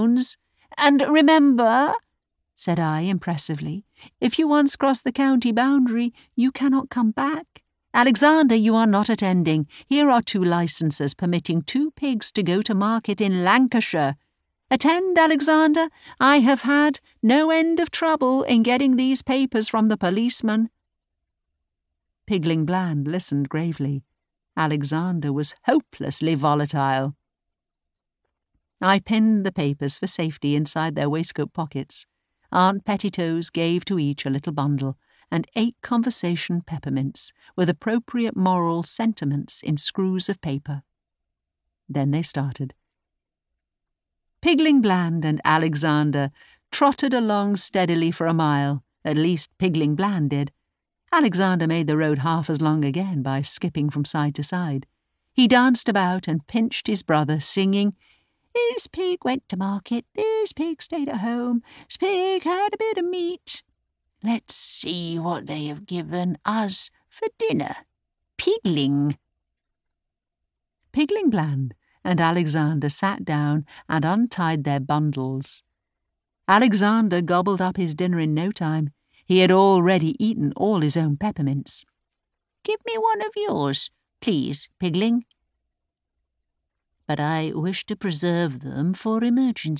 £50. And remember, said I impressively, if you once cross the county boundary, you cannot come back. Alexander, you are not attending. Here are 2 licenses permitting 2 pigs to go to market in Lancashire. Attend, Alexander. I have had no end of trouble in getting these papers from the policeman. Pigling Bland listened gravely. Alexander was hopelessly volatile. I pinned the papers for safety inside their waistcoat pockets. Aunt Pettitos gave to each a little bundle, and 8 conversation peppermints with appropriate moral sentiments in screws of paper. Then they started. Pigling Bland and Alexander trotted along steadily for a mile. At least Pigling Bland did. Alexander made the road half as long again by skipping from side to side. He danced about and pinched his brother, singing, "This pig went to market, this pig stayed at home, this pig had a bit of meat. Let's see what they have given us for dinner. Pigling." Pigling Bland and Alexander sat down and untied their bundles. Alexander gobbled up his dinner in no time. He had already eaten all his own peppermints. "Give me one of yours, please, Pigling." "But I wish to preserve them for emergencies."